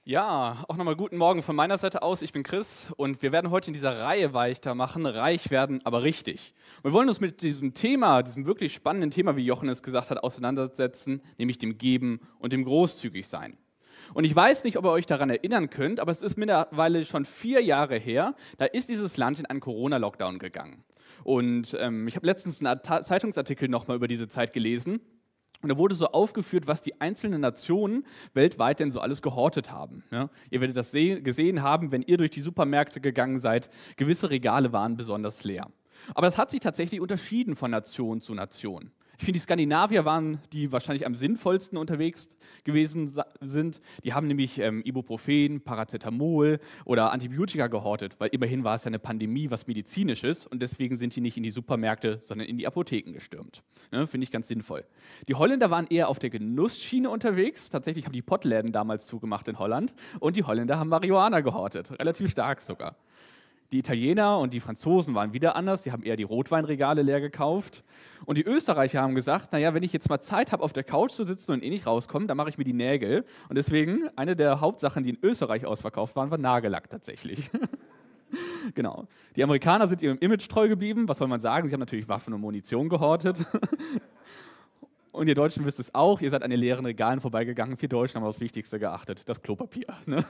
Ja, auch nochmal guten Morgen von meiner Seite aus. Ich bin Chris und wir werden heute in dieser Reihe weitermachen, reich werden, aber richtig. Wir wollen uns mit diesem Thema, diesem wirklich spannenden Thema, wie Jochen es gesagt hat, auseinandersetzen, nämlich dem Geben und dem Großzügigsein. Und ich weiß nicht, ob ihr euch daran erinnern könnt, aber es ist mittlerweile schon 4 Jahre her, da ist dieses Land in einen Corona-Lockdown gegangen. Und ich habe letztens einen Zeitungsartikel nochmal über diese Zeit gelesen. Und da wurde so aufgeführt, was die einzelnen Nationen weltweit denn so alles gehortet haben. Ja, ihr werdet das gesehen haben, wenn ihr durch die Supermärkte gegangen seid. Gewisse Regale waren besonders leer. Aber das hat sich tatsächlich unterschieden von Nation zu Nation. Ich finde, die Skandinavier waren die wahrscheinlich am sinnvollsten unterwegs gewesen sind. Die haben nämlich Ibuprofen, Paracetamol oder Antibiotika gehortet, weil immerhin war es ja eine Pandemie, was medizinisches, und deswegen sind die nicht in die Supermärkte, sondern in die Apotheken gestürmt. Ne, finde ich ganz sinnvoll. Die Holländer waren eher auf der Genussschiene unterwegs. Tatsächlich haben die Pottläden damals zugemacht in Holland und die Holländer haben Marihuana gehortet, relativ stark sogar. Die Italiener und die Franzosen waren wieder anders, die haben eher die Rotweinregale leer gekauft. Und die Österreicher haben gesagt, naja, wenn ich jetzt mal Zeit habe, auf der Couch zu sitzen und nicht rauskomme, dann mache ich mir die Nägel. Und deswegen, eine der Hauptsachen, die in Österreich ausverkauft waren, war Nagellack tatsächlich. Genau. Die Amerikaner sind ihrem Image treu geblieben, was soll man sagen, sie haben natürlich Waffen und Munition gehortet. Und ihr Deutschen wisst es auch, ihr seid an den leeren Regalen vorbeigegangen, wir Deutschen haben auf das Wichtigste geachtet, das Klopapier. Ne?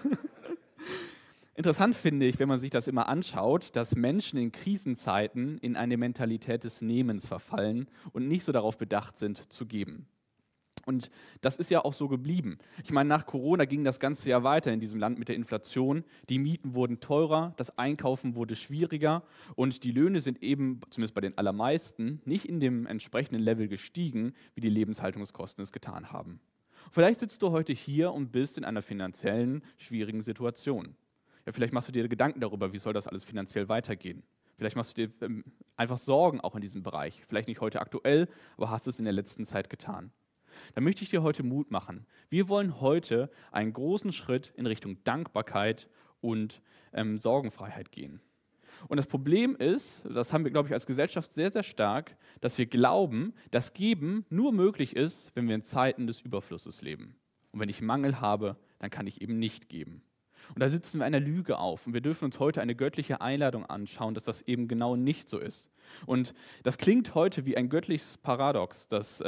Interessant finde ich, wenn man sich das immer anschaut, dass Menschen in Krisenzeiten in eine Mentalität des Nehmens verfallen und nicht so darauf bedacht sind, zu geben. Und das ist ja auch so geblieben. Ich meine, nach Corona ging das ganze Jahr weiter in diesem Land mit der Inflation. Die Mieten wurden teurer, das Einkaufen wurde schwieriger und die Löhne sind eben, zumindest bei den allermeisten, nicht in dem entsprechenden Level gestiegen, wie die Lebenshaltungskosten es getan haben. Vielleicht sitzt du heute hier und bist in einer finanziellen, schwierigen Situation. Ja, vielleicht machst du dir Gedanken darüber, wie soll das alles finanziell weitergehen. Vielleicht machst du dir einfach Sorgen auch in diesem Bereich. Vielleicht nicht heute aktuell, aber hast es in der letzten Zeit getan. Da möchte ich dir heute Mut machen. Wir wollen heute einen großen Schritt in Richtung Dankbarkeit und Sorgenfreiheit gehen. Und das Problem ist, das haben wir, glaube ich, als Gesellschaft sehr, sehr stark, dass wir glauben, dass Geben nur möglich ist, wenn wir in Zeiten des Überflusses leben. Und wenn ich Mangel habe, dann kann ich eben nicht geben. Und da sitzen wir einer Lüge auf. Und wir dürfen uns heute eine göttliche Einladung anschauen, dass das eben genau nicht so ist. Und das klingt heute wie ein göttliches Paradox, das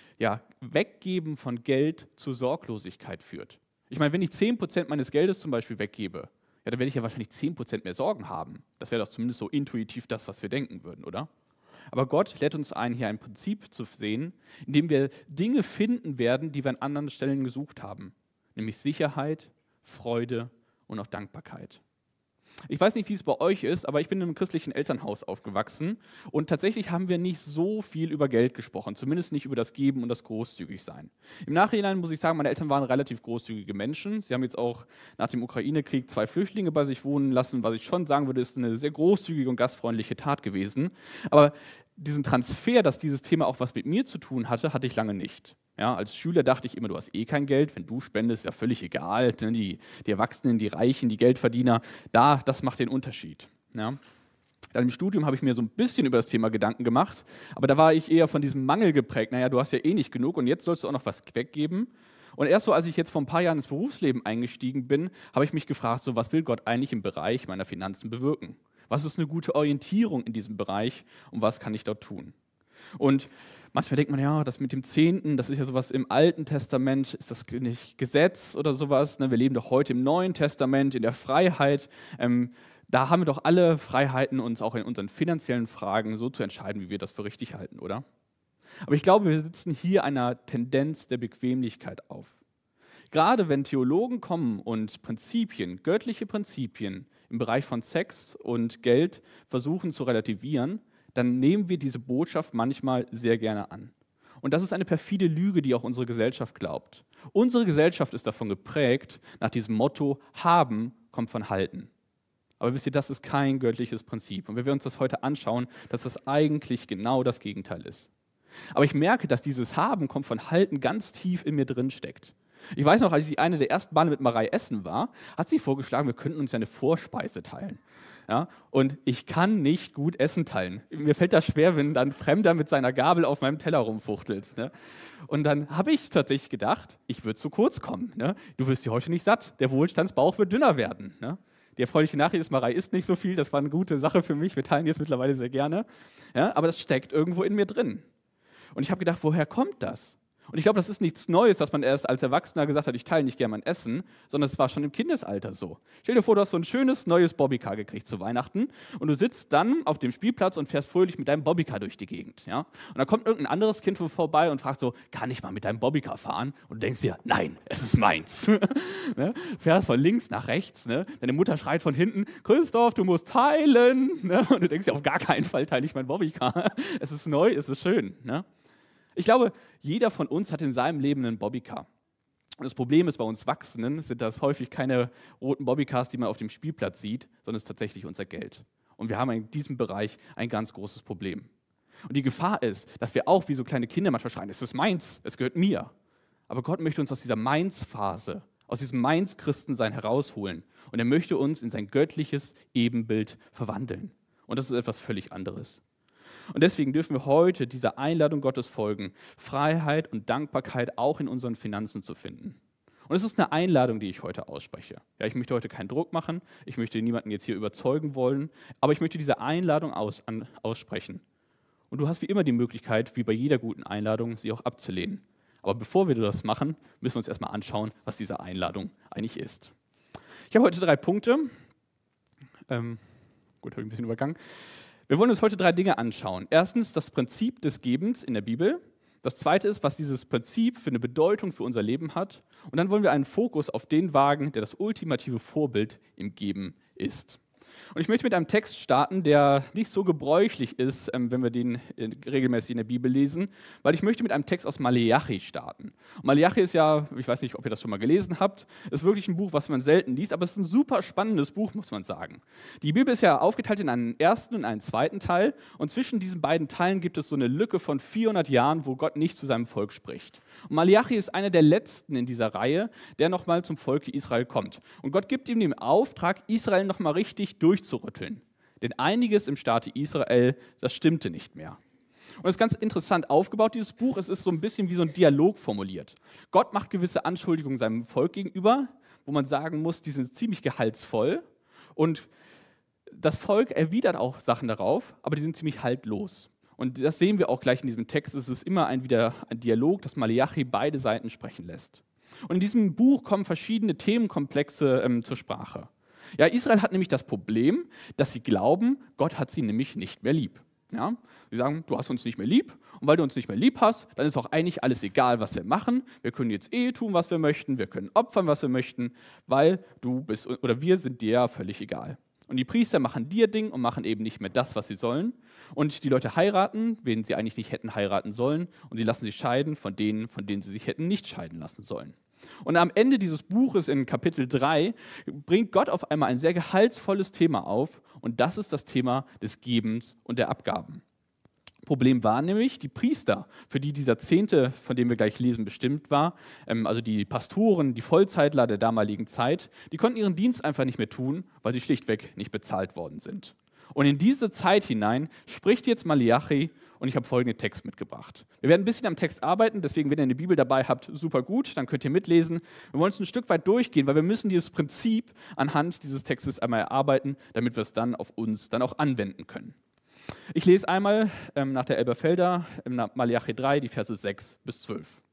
Weggeben von Geld zu Sorglosigkeit führt. Ich meine, wenn ich 10% meines Geldes zum Beispiel weggebe, ja, dann werde ich ja wahrscheinlich 10% mehr Sorgen haben. Das wäre doch zumindest so intuitiv das, was wir denken würden, oder? Aber Gott lädt uns ein, hier ein Prinzip zu sehen, in dem wir Dinge finden werden, die wir an anderen Stellen gesucht haben. Nämlich Sicherheit, Freude und auch Dankbarkeit. Ich weiß nicht, wie es bei euch ist, aber ich bin in einem christlichen Elternhaus aufgewachsen und tatsächlich haben wir nicht so viel über Geld gesprochen, zumindest nicht über das Geben und das Großzügigsein. Im Nachhinein muss ich sagen, meine Eltern waren relativ großzügige Menschen. Sie haben jetzt auch nach dem Ukraine-Krieg 2 Flüchtlinge bei sich wohnen lassen, was ich schon sagen würde, ist eine sehr großzügige und gastfreundliche Tat gewesen. Aber diesen Transfer, dass dieses Thema auch was mit mir zu tun hatte, hatte ich lange nicht. Ja, als Schüler dachte ich immer, du hast eh kein Geld, wenn du spendest, ist ja völlig egal. Ne? Die Erwachsenen, die Reichen, die Geldverdiener, das macht den Unterschied. Ja? Dann im Studium habe ich mir so ein bisschen über das Thema Gedanken gemacht, aber da war ich eher von diesem Mangel geprägt. Naja, du hast ja eh nicht genug und jetzt sollst du auch noch was weggeben. Und erst so, als ich jetzt vor ein paar Jahren ins Berufsleben eingestiegen bin, habe ich mich gefragt, so, was will Gott eigentlich im Bereich meiner Finanzen bewirken? Was ist eine gute Orientierung in diesem Bereich und was kann ich dort tun? Und manchmal denkt man, ja, das mit dem Zehnten, das ist ja sowas im Alten Testament, ist das nicht Gesetz oder sowas? Ne? Wir leben doch heute im Neuen Testament, in der Freiheit. Da haben wir doch alle Freiheiten, uns auch in unseren finanziellen Fragen so zu entscheiden, wie wir das für richtig halten, oder? Aber ich glaube, wir sitzen hier einer Tendenz der Bequemlichkeit auf. Gerade wenn Theologen kommen und Prinzipien, göttliche Prinzipien im Bereich von Sex und Geld versuchen zu relativieren, dann nehmen wir diese Botschaft manchmal sehr gerne an. Und das ist eine perfide Lüge, die auch unsere Gesellschaft glaubt. Unsere Gesellschaft ist davon geprägt, nach diesem Motto, haben kommt von halten. Aber wisst ihr, das ist kein göttliches Prinzip. Und wenn wir uns das heute anschauen, dass das eigentlich genau das Gegenteil ist. Aber ich merke, dass dieses Haben kommt von halten ganz tief in mir drin steckt. Ich weiß noch, als ich eine der ersten Male mit Marei essen war, hat sie vorgeschlagen, wir könnten uns ja eine Vorspeise teilen. Ja? Und ich kann nicht gut Essen teilen. Mir fällt das schwer, wenn dann ein Fremder mit seiner Gabel auf meinem Teller rumfuchtelt. Ne? Und dann habe ich tatsächlich gedacht, ich würde zu kurz kommen. Ne? Du wirst hier heute nicht satt. Der Wohlstandsbauch wird dünner werden. Ne? Die erfreuliche Nachricht ist, Marei isst nicht so viel. Das war eine gute Sache für mich. Wir teilen jetzt mittlerweile sehr gerne. Ja? Aber das steckt irgendwo in mir drin. Und ich habe gedacht, woher kommt das? Und ich glaube, das ist nichts Neues, dass man erst als Erwachsener gesagt hat, ich teile nicht gerne mein Essen, sondern es war schon im Kindesalter so. Stell dir vor, du hast so ein schönes neues Bobbycar gekriegt zu Weihnachten und du sitzt dann auf dem Spielplatz und fährst fröhlich mit deinem Bobbycar durch die Gegend. Ja? Und dann kommt irgendein anderes Kind vorbei und fragt so, kann ich mal mit deinem Bobbycar fahren? Und du denkst dir, nein, es ist meins. Ne? Fährst von links nach rechts, ne? Deine Mutter schreit von hinten, Christoph, du musst teilen. Ne? Und du denkst dir, auf gar keinen Fall teile ich mein Bobbycar. Es ist neu, es ist schön. Ne? Ich glaube, jeder von uns hat in seinem Leben einen Bobbycar. Und das Problem ist, bei uns Erwachsenen sind das häufig keine roten Bobbycars, die man auf dem Spielplatz sieht, sondern es ist tatsächlich unser Geld. Und wir haben in diesem Bereich ein ganz großes Problem. Und die Gefahr ist, dass wir auch wie so kleine Kinder manchmal schreien, es ist meins, es gehört mir. Aber Gott möchte uns aus dieser Meins-Phase, aus diesem Meins-Christensein herausholen. Und er möchte uns in sein göttliches Ebenbild verwandeln. Und das ist etwas völlig anderes. Und deswegen dürfen wir heute dieser Einladung Gottes folgen, Freiheit und Dankbarkeit auch in unseren Finanzen zu finden. Und es ist eine Einladung, die ich heute ausspreche. Ja, ich möchte heute keinen Druck machen, ich möchte niemanden jetzt hier überzeugen wollen, aber ich möchte diese Einladung aussprechen. Und du hast wie immer die Möglichkeit, wie bei jeder guten Einladung, sie auch abzulehnen. Aber bevor wir das machen, müssen wir uns erstmal anschauen, was diese Einladung eigentlich ist. Ich habe heute 3 Punkte. Gut, habe ich ein bisschen übergangen. Wir wollen uns heute 3 Dinge anschauen. Erstens das Prinzip des Gebens in der Bibel. Das zweite ist, was dieses Prinzip für eine Bedeutung für unser Leben hat. Und dann wollen wir einen Fokus auf den wagen, der das ultimative Vorbild im Geben ist. Und ich möchte mit einem Text starten, der nicht so gebräuchlich ist, wenn wir den regelmäßig in der Bibel lesen, weil ich möchte mit einem Text aus Maleachi starten. Und Maleachi ist ja, ich weiß nicht, ob ihr das schon mal gelesen habt, ist wirklich ein Buch, was man selten liest, aber es ist ein super spannendes Buch, muss man sagen. Die Bibel ist ja aufgeteilt in einen ersten und einen zweiten Teil und zwischen diesen beiden Teilen gibt es so eine Lücke von 400 Jahren, wo Gott nicht zu seinem Volk spricht. Und Maleachi ist einer der letzten in dieser Reihe, der nochmal zum Volke Israel kommt. Und Gott gibt ihm den Auftrag, Israel nochmal richtig durchzurütteln. Denn einiges im Staate Israel, das stimmte nicht mehr. Und es ist ganz interessant aufgebaut, dieses Buch. Es ist so ein bisschen wie so ein Dialog formuliert. Gott macht gewisse Anschuldigungen seinem Volk gegenüber, wo man sagen muss, die sind ziemlich gehaltsvoll. Und das Volk erwidert auch Sachen darauf, aber die sind ziemlich haltlos. Und das sehen wir auch gleich in diesem Text. Es ist immer wieder ein Dialog, das Maleachi beide Seiten sprechen lässt. Und in diesem Buch kommen verschiedene Themenkomplexe zur Sprache. Ja, Israel hat nämlich das Problem, dass sie glauben, Gott hat sie nämlich nicht mehr lieb. Ja? Sie sagen, du hast uns nicht mehr lieb und weil du uns nicht mehr lieb hast, dann ist auch eigentlich alles egal, was wir machen. Wir können jetzt tun, was wir möchten, wir können opfern, was wir möchten, weil du bist oder wir sind dir ja völlig egal. Und die Priester machen dir Ding und machen eben nicht mehr das, was sie sollen. Und die Leute heiraten, wen sie eigentlich nicht hätten heiraten sollen. Und sie lassen sich scheiden von denen sie sich hätten nicht scheiden lassen sollen. Und am Ende dieses Buches in Kapitel 3 bringt Gott auf einmal ein sehr gehaltsvolles Thema auf. Und das ist das Thema des Gebens und der Abgaben. Problem war nämlich, die Priester, für die dieser Zehnte, von dem wir gleich lesen, bestimmt war, also die Pastoren, die Vollzeitler der damaligen Zeit, die konnten ihren Dienst einfach nicht mehr tun, weil sie schlichtweg nicht bezahlt worden sind. Und in diese Zeit hinein spricht jetzt Maleachi und ich habe folgenden Text mitgebracht. Wir werden ein bisschen am Text arbeiten, deswegen, wenn ihr eine Bibel dabei habt, super gut, dann könnt ihr mitlesen. Wir wollen es ein Stück weit durchgehen, weil wir müssen dieses Prinzip anhand dieses Textes einmal erarbeiten, damit wir es dann auf uns dann auch anwenden können. Ich lese einmal nach der Elberfelder, Maleachi 3, die Verse 6 bis 12.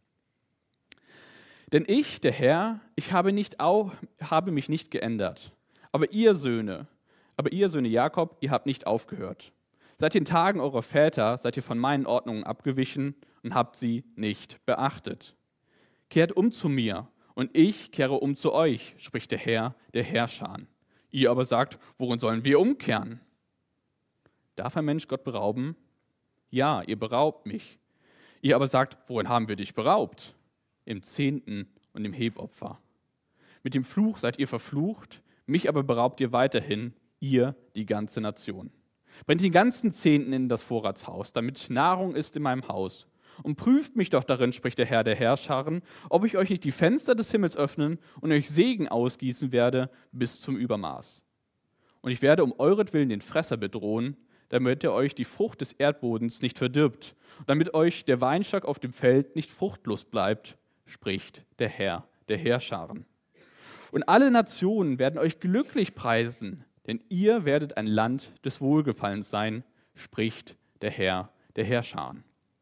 Denn ich, der Herr, ich habe mich nicht geändert, aber ihr Söhne Jakob, ihr habt nicht aufgehört. Seit den Tagen eurer Väter seid ihr von meinen Ordnungen abgewichen und habt sie nicht beachtet. Kehrt um zu mir und ich kehre um zu euch, spricht der Herr, der Herrscher. Ihr aber sagt, worin sollen wir umkehren? Darf ein Mensch Gott berauben? Ja, ihr beraubt mich. Ihr aber sagt, worin haben wir dich beraubt? Im Zehnten und im Hebopfer. Mit dem Fluch seid ihr verflucht, mich aber beraubt ihr weiterhin, ihr, die ganze Nation. Bringt den ganzen Zehnten in das Vorratshaus, damit Nahrung ist in meinem Haus. Und prüft mich doch darin, spricht der Herr der Herrscharen, ob ich euch nicht die Fenster des Himmels öffnen und euch Segen ausgießen werde bis zum Übermaß. Und ich werde um euretwillen den Fresser bedrohen, damit er euch die Frucht des Erdbodens nicht verdirbt, und damit euch der Weinstock auf dem Feld nicht fruchtlos bleibt, spricht der Herr der Heerscharen. Und alle Nationen werden euch glücklich preisen, denn ihr werdet ein Land des Wohlgefallens sein, spricht der Herr der Heerscharen.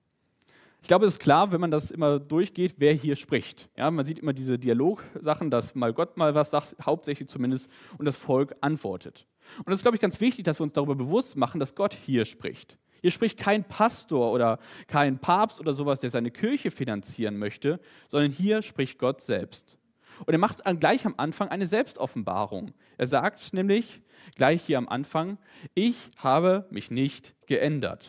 Ich glaube, es ist klar, wenn man das immer durchgeht, wer hier spricht. Ja, man sieht immer diese Dialogsachen, dass mal Gott mal was sagt, hauptsächlich zumindest, und das Volk antwortet. Und es ist, glaube ich, ganz wichtig, dass wir uns darüber bewusst machen, dass Gott hier spricht. Hier spricht kein Pastor oder kein Papst oder sowas, der seine Kirche finanzieren möchte, sondern hier spricht Gott selbst. Und er macht gleich am Anfang eine Selbstoffenbarung. Er sagt nämlich gleich hier am Anfang, ich habe mich nicht geändert.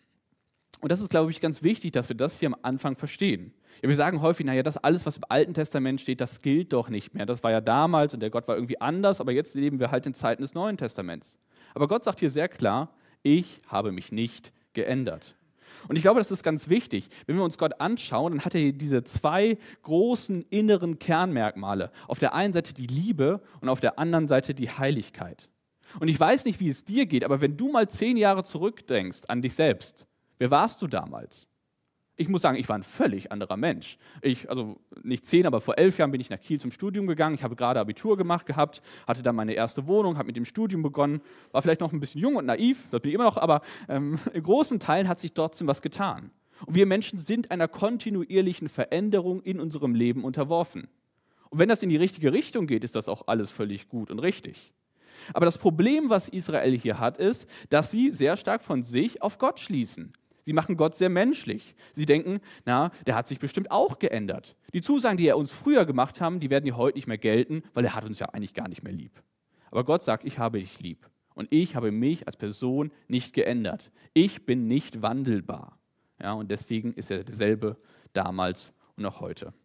Und das ist, glaube ich, ganz wichtig, dass wir das hier am Anfang verstehen. Ja, wir sagen häufig, naja, das alles, was im Alten Testament steht, das gilt doch nicht mehr. Das war ja damals und der Gott war irgendwie anders, aber jetzt leben wir halt in Zeiten des Neuen Testaments. Aber Gott sagt hier sehr klar, ich habe mich nicht geändert. Und ich glaube, das ist ganz wichtig. Wenn wir uns Gott anschauen, dann hat er diese zwei großen inneren Kernmerkmale. Auf der einen Seite die Liebe und auf der anderen Seite die Heiligkeit. Und ich weiß nicht, wie es dir geht, aber wenn du mal 10 Jahre zurückdenkst an dich selbst, wer warst du damals? Ich muss sagen, ich war ein völlig anderer Mensch. Also nicht 10, aber vor 11 Jahren bin ich nach Kiel zum Studium gegangen. Ich habe gerade Abitur gemacht gehabt, hatte dann meine erste Wohnung, habe mit dem Studium begonnen, war vielleicht noch ein bisschen jung und naiv, das bin ich immer noch, aber in großen Teilen hat sich trotzdem was getan. Und wir Menschen sind einer kontinuierlichen Veränderung in unserem Leben unterworfen. Und wenn das in die richtige Richtung geht, ist das auch alles völlig gut und richtig. Aber das Problem, was Israel hier hat, ist, dass sie sehr stark von sich auf Gott schließen. Sie machen Gott sehr menschlich. Sie denken, na, der hat sich bestimmt auch geändert. Die Zusagen, die er uns früher gemacht haben, die werden ja heute nicht mehr gelten, weil er hat uns ja eigentlich gar nicht mehr lieb. Aber Gott sagt, ich habe dich lieb. Und ich habe mich als Person nicht geändert. Ich bin nicht wandelbar. Ja, und deswegen ist er derselbe damals und auch heute.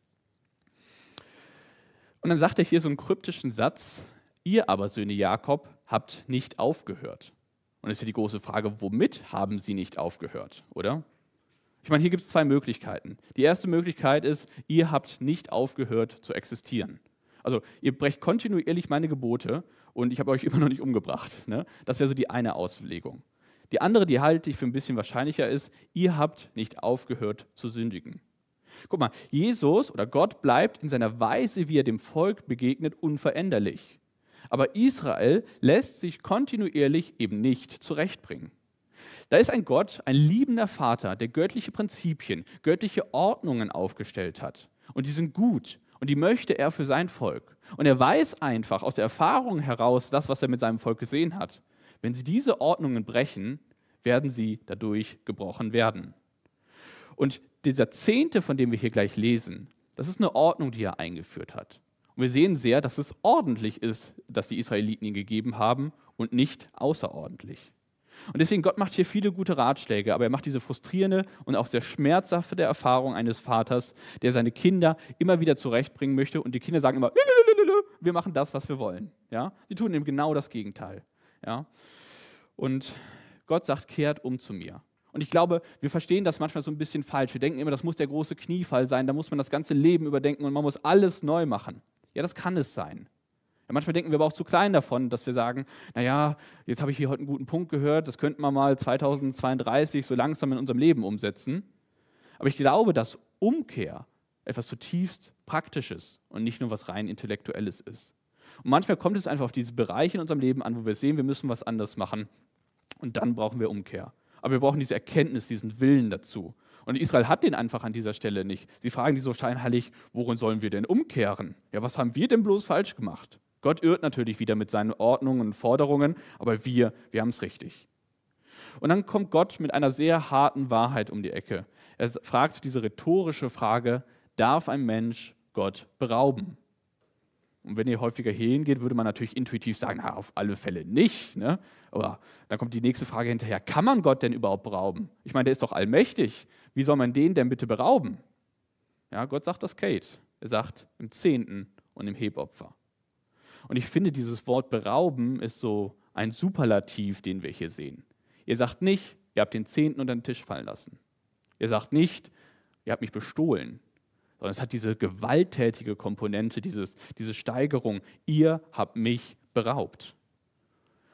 Und dann sagt er hier so einen kryptischen Satz, ihr aber, Söhne Jakob, habt nicht aufgehört. Und es ist ja die große Frage, womit haben sie nicht aufgehört, oder? Ich meine, hier gibt es zwei Möglichkeiten. Die erste Möglichkeit ist, ihr habt nicht aufgehört zu existieren. Also ihr brecht kontinuierlich meine Gebote und ich habe euch immer noch nicht umgebracht. Ne? Das wäre so die eine Auslegung. Die andere, die halte ich für ein bisschen wahrscheinlicher, ist, ihr habt nicht aufgehört zu sündigen. Guck mal, Jesus oder Gott bleibt in seiner Weise, wie er dem Volk begegnet, unveränderlich. Aber Israel lässt sich kontinuierlich eben nicht zurechtbringen. Da ist ein Gott, ein liebender Vater, der göttliche Prinzipien, göttliche Ordnungen aufgestellt hat. Und die sind gut und die möchte er für sein Volk. Und er weiß einfach aus der Erfahrung heraus, das, was er mit seinem Volk gesehen hat. Wenn sie diese Ordnungen brechen, werden sie dadurch gebrochen werden. Und dieser Zehnte, von dem wir hier gleich lesen, das ist eine Ordnung, die er eingeführt hat. Und wir sehen sehr, dass es ordentlich ist, dass die Israeliten ihn gegeben haben und nicht außerordentlich. Und deswegen, Gott macht hier viele gute Ratschläge, aber er macht diese frustrierende und auch sehr schmerzhafte Erfahrung eines Vaters, der seine Kinder immer wieder zurechtbringen möchte und die Kinder sagen immer, wir machen das, was wir wollen. Ja? Sie tun eben genau das Gegenteil. Ja? Und Gott sagt, kehrt um zu mir. Und ich glaube, wir verstehen das manchmal so ein bisschen falsch. Wir denken immer, das muss der große Kniefall sein, da muss man das ganze Leben überdenken und man muss alles neu machen. Ja, das kann es sein. Ja, manchmal denken wir aber auch zu klein davon, dass wir sagen, naja, jetzt habe ich hier heute einen guten Punkt gehört, das könnten wir mal 2032 so langsam in unserem Leben umsetzen. Aber ich glaube, dass Umkehr etwas zutiefst Praktisches und nicht nur was rein Intellektuelles ist. Und manchmal kommt es einfach auf diese Bereiche in unserem Leben an, wo wir sehen, wir müssen was anders machen und dann brauchen wir Umkehr. Aber wir brauchen diese Erkenntnis, diesen Willen dazu. Und Israel hat den einfach an dieser Stelle nicht. Sie fragen die so scheinheilig, worin sollen wir denn umkehren? Ja, was haben wir denn bloß falsch gemacht? Gott irrt natürlich wieder mit seinen Ordnungen und Forderungen, aber wir haben es richtig. Und dann kommt Gott mit einer sehr harten Wahrheit um die Ecke. Er fragt diese rhetorische Frage, darf ein Mensch Gott berauben? Und wenn ihr häufiger hier hingeht, würde man natürlich intuitiv sagen, na, auf alle Fälle nicht. Ne? Aber dann kommt die nächste Frage hinterher, kann man Gott denn überhaupt berauben? Ich meine, der ist doch allmächtig. Wie soll man den denn bitte berauben? Ja, Gott sagt das Kate. Er sagt im Zehnten und im Hebopfer. Und ich finde, dieses Wort berauben ist so ein Superlativ, den wir hier sehen. Ihr sagt nicht, ihr habt den Zehnten unter den Tisch fallen lassen. Ihr sagt nicht, ihr habt mich bestohlen. Sondern es hat diese gewalttätige Komponente, diese Steigerung. Ihr habt mich beraubt.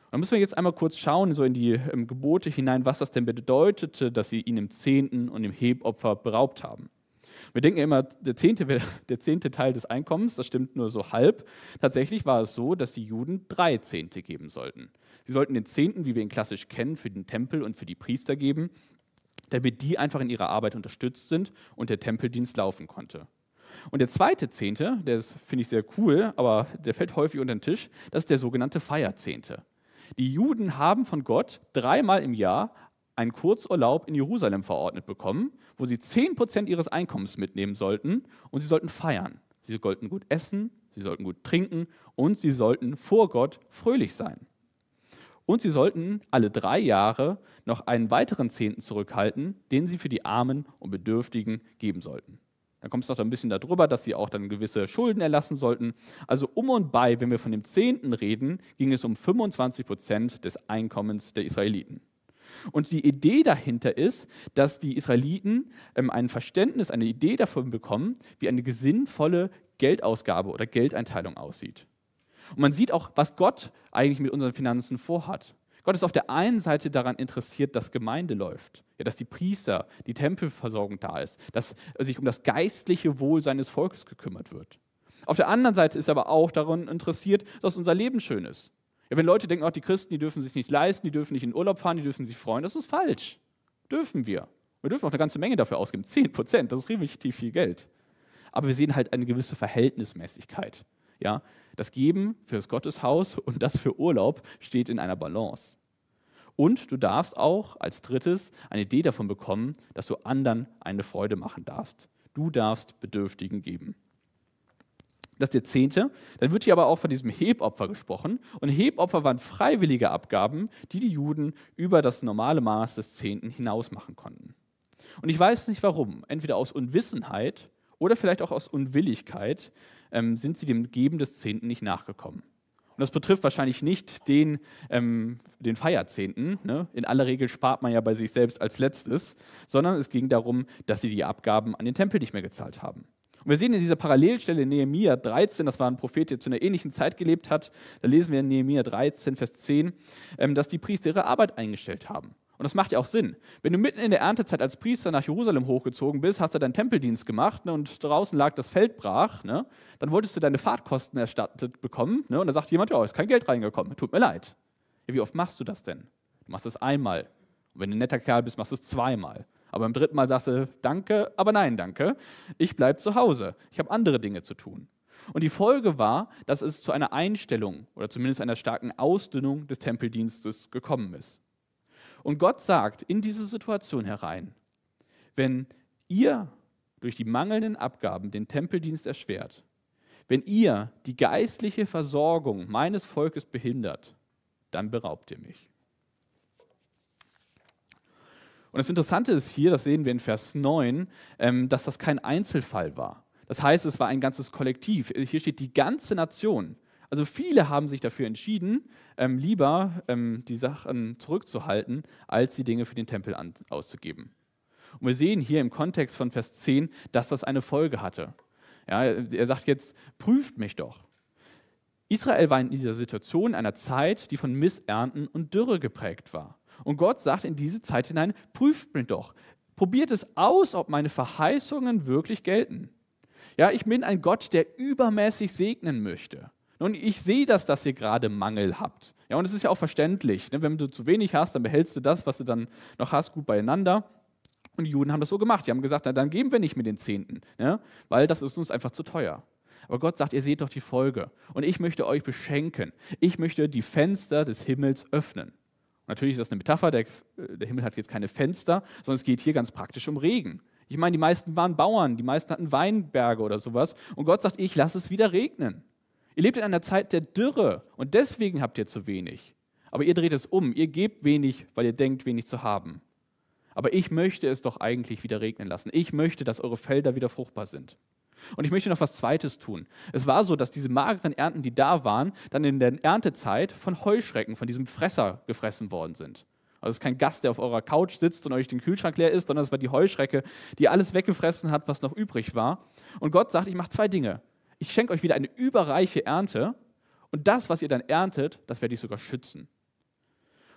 Da müssen wir jetzt einmal kurz schauen, so in die Gebote hinein, was das denn bedeutete, dass sie ihn im Zehnten und im Hebopfer beraubt haben. Wir denken ja immer, der zehnte Teil des Einkommens, das stimmt nur so halb. Tatsächlich war es so, dass die Juden 3 Zehnte geben sollten. Sie sollten den Zehnten, wie wir ihn klassisch kennen, für den Tempel und für die Priester geben, damit die einfach in ihrer Arbeit unterstützt sind und der Tempeldienst laufen konnte. Und der zweite Zehnte, der ist, finde ich, sehr cool, aber der fällt häufig unter den Tisch, das ist der sogenannte Feierzehnte. Die Juden haben von Gott 3-mal im Jahr einen Kurzurlaub in Jerusalem verordnet bekommen, wo sie 10% ihres Einkommens mitnehmen sollten und sie sollten feiern. Sie sollten gut essen, sie sollten gut trinken und sie sollten vor Gott fröhlich sein. Und sie sollten alle 3 Jahre noch einen weiteren Zehnten zurückhalten, den sie für die Armen und Bedürftigen geben sollten. Dann kommt es noch ein bisschen darüber, dass sie auch dann gewisse Schulden erlassen sollten. Also um und bei, wenn wir von dem Zehnten reden, ging es um 25% des Einkommens der Israeliten. Und die Idee dahinter ist, dass die Israeliten ein Verständnis, eine Idee davon bekommen, wie eine sinnvolle Geldausgabe oder Geldeinteilung aussieht. Und man sieht auch, was Gott eigentlich mit unseren Finanzen vorhat. Gott ist auf der einen Seite daran interessiert, dass Gemeinde läuft, ja, dass die Priester, die Tempelversorgung da ist, dass sich um das geistliche Wohl seines Volkes gekümmert wird. Auf der anderen Seite ist er aber auch daran interessiert, dass unser Leben schön ist. Ja, wenn Leute denken, auch die Christen, die dürfen sich nicht leisten, die dürfen nicht in Urlaub fahren, die dürfen sich freuen, das ist falsch. Dürfen wir. Wir dürfen auch eine ganze Menge dafür ausgeben. 10%, das ist richtig viel Geld. Aber wir sehen halt eine gewisse Verhältnismäßigkeit. Ja, das Geben für das Gotteshaus und das für Urlaub steht in einer Balance. Und du darfst auch als drittes eine Idee davon bekommen, dass du anderen eine Freude machen darfst. Du darfst Bedürftigen geben. Das ist der Zehnte. Dann wird hier aber auch von diesem Hebopfer gesprochen. Und Hebopfer waren freiwillige Abgaben, die die Juden über das normale Maß des Zehnten hinaus machen konnten. Und ich weiß nicht warum. Entweder aus Unwissenheit oder vielleicht auch aus Unwilligkeit sind sie dem Geben des Zehnten nicht nachgekommen. Und das betrifft wahrscheinlich nicht den Feierzehnten. Ne? In aller Regel spart man ja bei sich selbst als letztes, sondern es ging darum, dass sie die Abgaben an den Tempel nicht mehr gezahlt haben. Und wir sehen in dieser Parallelstelle in Nehemia 13, das war ein Prophet, der zu einer ähnlichen Zeit gelebt hat, da lesen wir in Nehemia 13, Vers 10, dass die Priester ihre Arbeit eingestellt haben. Und das macht ja auch Sinn. Wenn du mitten in der Erntezeit als Priester nach Jerusalem hochgezogen bist, hast du deinen Tempeldienst gemacht, ne, und draußen lag das Feld brach, ne, dann wolltest du deine Fahrtkosten erstattet bekommen, ne, und da sagt jemand, ja, ist kein Geld reingekommen, tut mir leid. Ja, wie oft machst du das denn? Du machst es einmal. Und wenn du ein netter Kerl bist, machst du es zweimal. Aber beim dritten Mal sagst du, danke, aber nein, danke, ich bleibe zu Hause. Ich habe andere Dinge zu tun. Und die Folge war, dass es zu einer Einstellung oder zumindest einer starken Ausdünnung des Tempeldienstes gekommen ist. Und Gott sagt in diese Situation herein, wenn ihr durch die mangelnden Abgaben den Tempeldienst erschwert, wenn ihr die geistliche Versorgung meines Volkes behindert, dann beraubt ihr mich. Und das Interessante ist hier, das sehen wir in Vers 9, dass das kein Einzelfall war. Das heißt, es war ein ganzes Kollektiv. Hier steht die ganze Nation. Also viele haben sich dafür entschieden, lieber die Sachen zurückzuhalten, als die Dinge für den Tempel auszugeben. Und wir sehen hier im Kontext von Vers 10, dass das eine Folge hatte. Ja, er sagt jetzt, prüft mich doch. Israel war in dieser Situation einer Zeit, die von Missernten und Dürre geprägt war. Und Gott sagt in diese Zeit hinein, prüft mich doch. Probiert es aus, ob meine Verheißungen wirklich gelten. Ja, ich bin ein Gott, der übermäßig segnen möchte. Und ich sehe das, dass ihr gerade Mangel habt. Ja, und es ist ja auch verständlich. Ne? Wenn du zu wenig hast, dann behältst du das, was du dann noch hast, gut beieinander. Und die Juden haben das so gemacht. Die haben gesagt, na, dann geben wir nicht mit den Zehnten, ne? Weil das ist uns einfach zu teuer. Aber Gott sagt, ihr seht doch die Folge. Und ich möchte euch beschenken. Ich möchte die Fenster des Himmels öffnen. Und natürlich ist das eine Metapher. Der Himmel hat jetzt keine Fenster, sondern es geht hier ganz praktisch um Regen. Ich meine, die meisten waren Bauern, die meisten hatten Weinberge oder sowas. Und Gott sagt, ich lasse es wieder regnen. Ihr lebt in einer Zeit der Dürre und deswegen habt ihr zu wenig. Aber ihr dreht es um, ihr gebt wenig, weil ihr denkt, wenig zu haben. Aber ich möchte es doch eigentlich wieder regnen lassen. Ich möchte, dass eure Felder wieder fruchtbar sind. Und ich möchte noch was Zweites tun. Es war so, dass diese mageren Ernten, die da waren, dann in der Erntezeit von Heuschrecken, von diesem Fresser gefressen worden sind. Also es ist kein Gast, der auf eurer Couch sitzt und euch den Kühlschrank leer isst, sondern es war die Heuschrecke, die alles weggefressen hat, was noch übrig war. Und Gott sagt, ich mache 2 Dinge. Ich schenke euch wieder eine überreiche Ernte und das, was ihr dann erntet, das werde ich sogar schützen.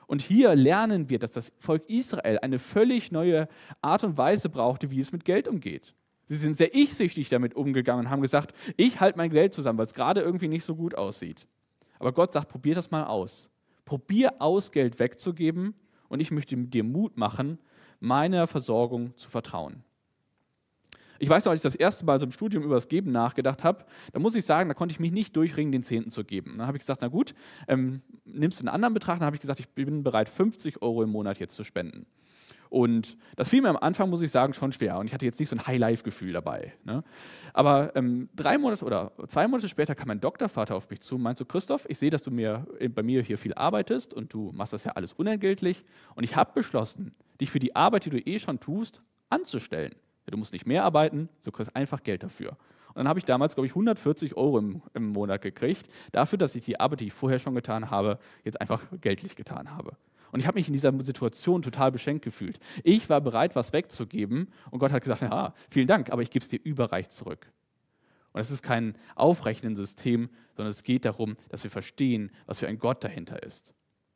Und hier lernen wir, dass das Volk Israel eine völlig neue Art und Weise brauchte, wie es mit Geld umgeht. Sie sind sehr ich-süchtig damit umgegangen und haben gesagt, ich halte mein Geld zusammen, weil es gerade irgendwie nicht so gut aussieht. Aber Gott sagt, probier das mal aus. Probier aus, Geld wegzugeben und ich möchte dir Mut machen, meiner Versorgung zu vertrauen. Ich weiß noch, als ich das erste Mal so im Studium über das Geben nachgedacht habe, da muss ich sagen, da konnte ich mich nicht durchringen, den Zehnten zu geben. Dann habe ich gesagt, na gut, nimmst du einen anderen Betrag? Dann habe ich gesagt, ich bin bereit, 50 € im Monat jetzt zu spenden. Und das fiel mir am Anfang, muss ich sagen, schon schwer. Und ich hatte jetzt nicht so ein High-Life-Gefühl dabei. Ne? Aber 3 Monate oder 2 Monate später kam mein Doktorvater auf mich zu und meinte so, Christoph, ich sehe, dass du bei mir hier viel arbeitest und du machst das ja alles unentgeltlich. Und ich habe beschlossen, dich für die Arbeit, die du eh schon tust, anzustellen. Du musst nicht mehr arbeiten, du kriegst einfach Geld dafür. Und dann habe ich damals, glaube ich, 140 € im Monat gekriegt, dafür, dass ich die Arbeit, die ich vorher schon getan habe, jetzt einfach geltlich getan habe. Und ich habe mich in dieser Situation total beschenkt gefühlt. Ich war bereit, was wegzugeben und Gott hat gesagt, ja, vielen Dank, aber ich gebe es dir überreich zurück. Und es ist kein aufrechnendes System, sondern es geht darum, dass wir verstehen, was für ein Gott dahinter ist.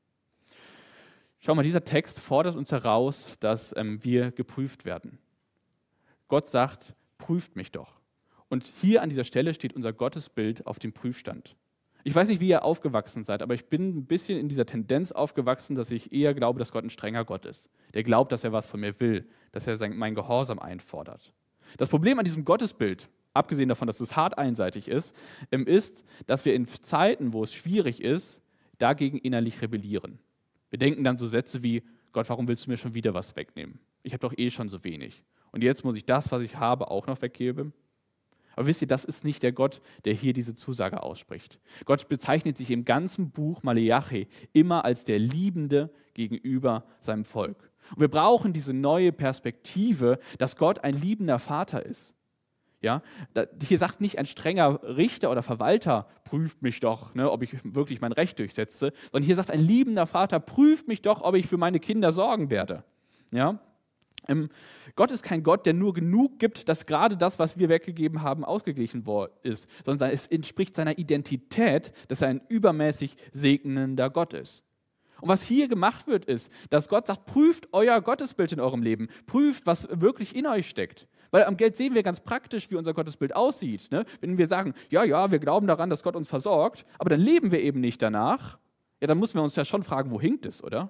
Schau mal, dieser Text fordert uns heraus, dass wir geprüft werden. Gott sagt, prüft mich doch. Und hier an dieser Stelle steht unser Gottesbild auf dem Prüfstand. Ich weiß nicht, wie ihr aufgewachsen seid, aber ich bin ein bisschen in dieser Tendenz aufgewachsen, dass ich eher glaube, dass Gott ein strenger Gott ist. Der glaubt, dass er was von mir will, dass er mein Gehorsam einfordert. Das Problem an diesem Gottesbild, abgesehen davon, dass es hart einseitig ist, ist, dass wir in Zeiten, wo es schwierig ist, dagegen innerlich rebellieren. Wir denken dann so Sätze wie, Gott, warum willst du mir schon wieder was wegnehmen? Ich habe doch eh schon so wenig. Und jetzt muss ich das, was ich habe, auch noch weggeben? Aber wisst ihr, das ist nicht der Gott, der hier diese Zusage ausspricht. Gott bezeichnet sich im ganzen Buch Maleachi immer als der Liebende gegenüber seinem Volk. Und wir brauchen diese neue Perspektive, dass Gott ein liebender Vater ist. Ja? Hier sagt nicht ein strenger Richter oder Verwalter, prüft mich doch, ne, ob ich wirklich mein Recht durchsetze, sondern hier sagt ein liebender Vater, prüft mich doch, ob ich für meine Kinder sorgen werde. Ja? Gott ist kein Gott, der nur genug gibt, dass gerade das, was wir weggegeben haben, ausgeglichen ist, sondern es entspricht seiner Identität, dass er ein übermäßig segnender Gott ist. Und was hier gemacht wird, ist, dass Gott sagt, prüft euer Gottesbild in eurem Leben, prüft, was wirklich in euch steckt. Weil am Geld sehen wir ganz praktisch, wie unser Gottesbild aussieht. Ne? Wenn wir sagen, ja, wir glauben daran, dass Gott uns versorgt, aber dann leben wir eben nicht danach, ja, dann müssen wir uns ja schon fragen, wo hinkt es, oder?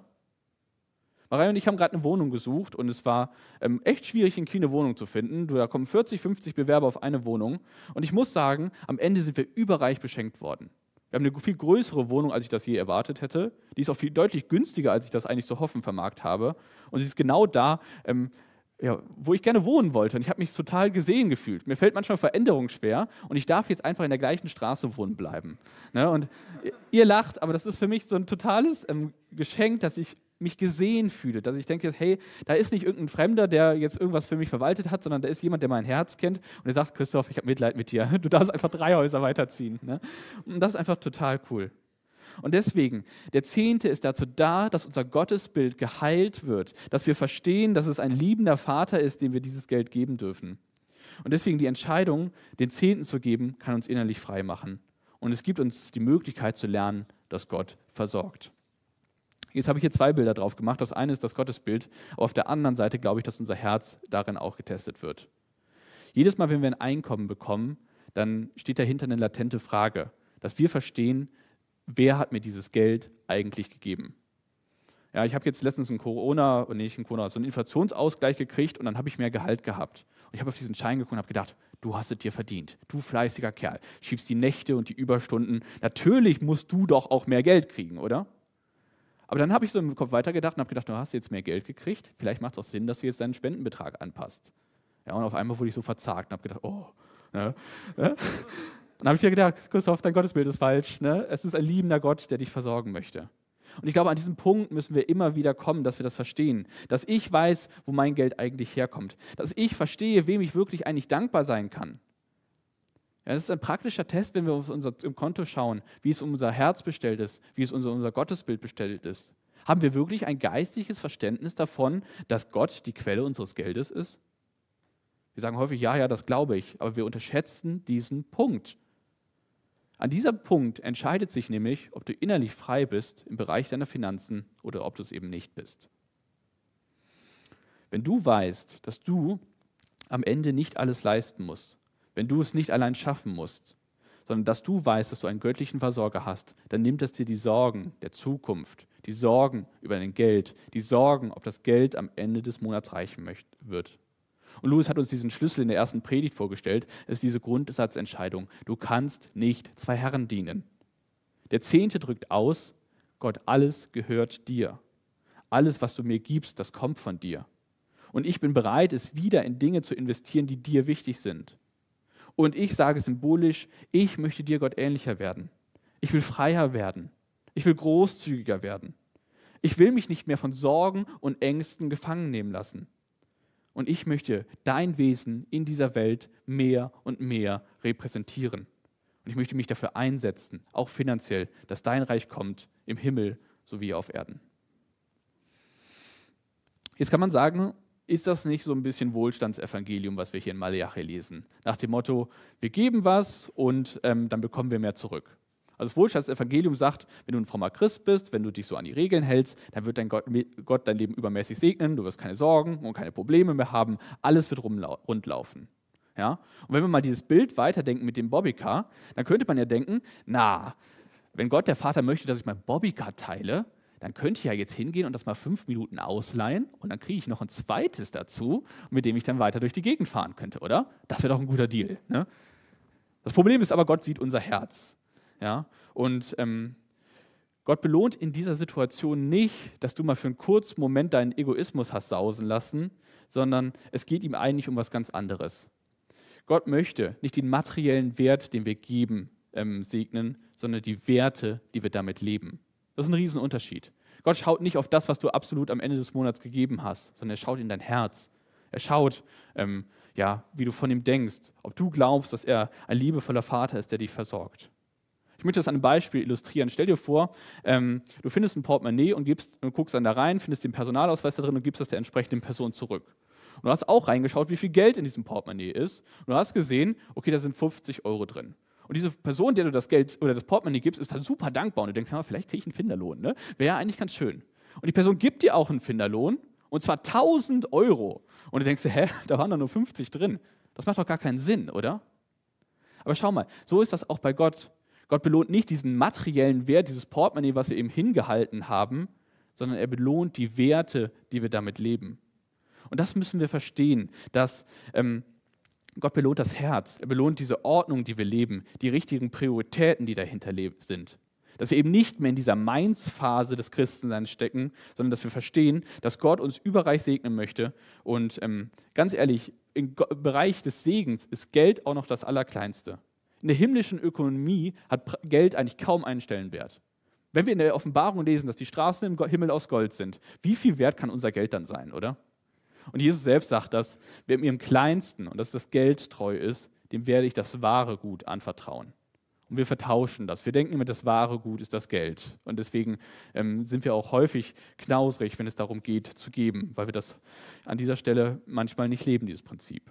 Maria und ich haben gerade eine Wohnung gesucht und es war echt schwierig, in Kiel eine Wohnung zu finden. Da kommen 40, 50 Bewerber auf eine Wohnung. Und ich muss sagen, am Ende sind wir überreich beschenkt worden. Wir haben eine viel größere Wohnung, als ich das je erwartet hätte. Die ist auch deutlich günstiger, als ich das eigentlich zu hoffen vermarkt habe. Und sie ist genau da, wo ich gerne wohnen wollte. Und ich habe mich total gesehen gefühlt. Mir fällt manchmal Veränderung schwer und ich darf jetzt einfach in der gleichen Straße wohnen bleiben. Ne? Und ihr lacht, aber das ist für mich so ein totales Geschenk, dass ich mich gesehen fühle, dass ich denke, hey, da ist nicht irgendein Fremder, der jetzt irgendwas für mich verwaltet hat, sondern da ist jemand, der mein Herz kennt und der sagt, Christoph, ich habe Mitleid mit dir, du darfst einfach 3 Häuser weiterziehen. Ne? Und das ist einfach total cool. Und deswegen, der Zehnte ist dazu da, dass unser Gottesbild geheilt wird, dass wir verstehen, dass es ein liebender Vater ist, dem wir dieses Geld geben dürfen. Und deswegen die Entscheidung, den Zehnten zu geben, kann uns innerlich frei machen. Und es gibt uns die Möglichkeit zu lernen, dass Gott versorgt. Jetzt habe ich hier 2 Bilder drauf gemacht. Das eine ist das Gottesbild, aber auf der anderen Seite glaube ich, dass unser Herz darin auch getestet wird. Jedes Mal, wenn wir ein Einkommen bekommen, dann steht dahinter eine latente Frage, dass wir verstehen, wer hat mir dieses Geld eigentlich gegeben? Ja, ich habe jetzt letztens so einen Inflationsausgleich gekriegt und dann habe ich mehr Gehalt gehabt. Und ich habe auf diesen Schein geguckt und habe gedacht, du hast es dir verdient, du fleißiger Kerl, schiebst die Nächte und die Überstunden, natürlich musst du doch auch mehr Geld kriegen, oder? Aber dann habe ich so im Kopf weitergedacht und habe gedacht, du hast jetzt mehr Geld gekriegt, vielleicht macht es auch Sinn, dass du jetzt deinen Spendenbetrag anpasst. Ja, und auf einmal wurde ich so verzagt und habe gedacht, oh, ne? Dann habe ich mir gedacht, Christoph, dein Gottesbild ist falsch. Ne? Es ist ein liebender Gott, der dich versorgen möchte. Und ich glaube, an diesem Punkt müssen wir immer wieder kommen, dass wir das verstehen. Dass ich weiß, wo mein Geld eigentlich herkommt. Dass ich verstehe, wem ich wirklich eigentlich dankbar sein kann. Ja, das ist ein praktischer Test, wenn wir auf unser Konto schauen, wie es um unser Herz bestellt ist, wie es um unser Gottesbild bestellt ist. Haben wir wirklich ein geistliches Verständnis davon, dass Gott die Quelle unseres Geldes ist? Wir sagen häufig, ja, das glaube ich, aber wir unterschätzen diesen Punkt. An dieser Punkt entscheidet sich nämlich, ob du innerlich frei bist im Bereich deiner Finanzen oder ob du es eben nicht bist. Wenn du weißt, dass du am Ende nicht alles leisten musst, wenn du es nicht allein schaffen musst, sondern dass du weißt, dass du einen göttlichen Versorger hast, dann nimmt es dir die Sorgen der Zukunft, die Sorgen über dein Geld, die Sorgen, ob das Geld am Ende des Monats reichen wird. Und Louis hat uns diesen Schlüssel in der ersten Predigt vorgestellt. Es ist diese Grundsatzentscheidung. Du kannst nicht zwei Herren dienen. Der Zehnte drückt aus, Gott, alles gehört dir. Alles, was du mir gibst, das kommt von dir. Und ich bin bereit, es wieder in Dinge zu investieren, die dir wichtig sind. Und ich sage symbolisch, ich möchte dir Gott ähnlicher werden. Ich will freier werden. Ich will großzügiger werden. Ich will mich nicht mehr von Sorgen und Ängsten gefangen nehmen lassen. Und ich möchte dein Wesen in dieser Welt mehr und mehr repräsentieren. Und ich möchte mich dafür einsetzen, auch finanziell, dass dein Reich kommt im Himmel sowie auf Erden. Jetzt kann man sagen, ist das nicht so ein bisschen Wohlstandsevangelium, was wir hier in Maleachi lesen? Nach dem Motto, wir geben was und dann bekommen wir mehr zurück. Also das Wohlstandsevangelium sagt, wenn du ein frommer Christ bist, wenn du dich so an die Regeln hältst, dann wird dein Gott dein Leben übermäßig segnen, du wirst keine Sorgen und keine Probleme mehr haben, alles wird rundlaufen. Ja? Und wenn wir mal dieses Bild weiterdenken mit dem Bobbycar, dann könnte man ja denken, na, wenn Gott der Vater möchte, dass ich mein Bobbycar teile, dann könnte ich ja jetzt hingehen und das mal 5 Minuten ausleihen und dann kriege ich noch ein zweites dazu, mit dem ich dann weiter durch die Gegend fahren könnte, oder? Das wäre doch ein guter Deal. Ne? Das Problem ist aber, Gott sieht unser Herz. Ja? Und Gott belohnt in dieser Situation nicht, dass du mal für einen kurzen Moment deinen Egoismus hast sausen lassen, sondern es geht ihm eigentlich um was ganz anderes. Gott möchte nicht den materiellen Wert, den wir geben, segnen, sondern die Werte, die wir damit leben. Das ist ein Riesenunterschied. Gott schaut nicht auf das, was du absolut am Ende des Monats gegeben hast, sondern er schaut in dein Herz. Er schaut, wie du von ihm denkst, ob du glaubst, dass er ein liebevoller Vater ist, der dich versorgt. Ich möchte das an einem Beispiel illustrieren. Stell dir vor, du findest ein Portemonnaie und guckst dann da rein, findest den Personalausweis da drin und gibst das der entsprechenden Person zurück. Und du hast auch reingeschaut, wie viel Geld in diesem Portemonnaie ist. Und du hast gesehen, okay, da sind 50 Euro drin. Und diese Person, der du das Geld oder das Portemonnaie gibst, ist dann super dankbar. Und du denkst, ja, vielleicht kriege ich einen Finderlohn. Ne? Wäre ja eigentlich ganz schön. Und die Person gibt dir auch einen Finderlohn, und zwar 1.000 Euro. Und du denkst, da waren doch nur 50 drin. Das macht doch gar keinen Sinn, oder? Aber schau mal, so ist das auch bei Gott. Gott belohnt nicht diesen materiellen Wert, dieses Portemonnaie, was wir ihm hingehalten haben, sondern er belohnt die Werte, die wir damit leben. Und das müssen wir verstehen, dass Gott belohnt das Herz, er belohnt diese Ordnung, die wir leben, die richtigen Prioritäten, die dahinter sind. Dass wir eben nicht mehr in dieser Meins-Phase des Christenseins stecken, sondern dass wir verstehen, dass Gott uns überreich segnen möchte. Und ganz ehrlich, im Bereich des Segens ist Geld auch noch das Allerkleinste. In der himmlischen Ökonomie hat Geld eigentlich kaum einen Stellenwert. Wenn wir in der Offenbarung lesen, dass die Straßen im Himmel aus Gold sind, wie viel wert kann unser Geld dann sein, oder? Und Jesus selbst sagt das, wer mir im Kleinsten, und dass das Geld treu ist, dem werde ich das wahre Gut anvertrauen. Und wir vertauschen das. Wir denken immer, das wahre Gut ist das Geld. Und deswegen sind wir auch häufig knausrig, wenn es darum geht, zu geben, weil wir das an dieser Stelle manchmal nicht leben, dieses Prinzip.